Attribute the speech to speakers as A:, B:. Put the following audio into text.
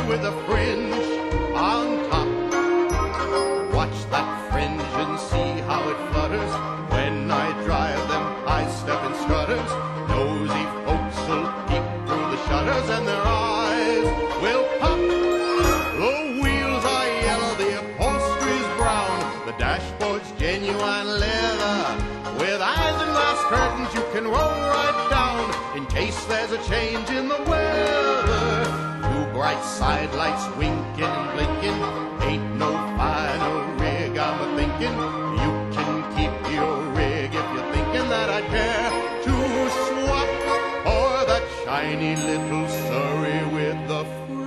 A: with a fringe on top. Watch that fringe and see how it flutters. When I drive them high-stepping strutters, nosy folks will peep through the shutters and their eyes will pop. The wheels are yellow, the upholstery's brown, the dashboard's genuine leather. With eyes and glass curtains you can roll right down in case there's a change in the weather. Two bright side lights winking and blinking, ain't no finer rig I'm a-thinking. You can keep your rig if you're thinking that I care to swap for that shiny little Surrey with the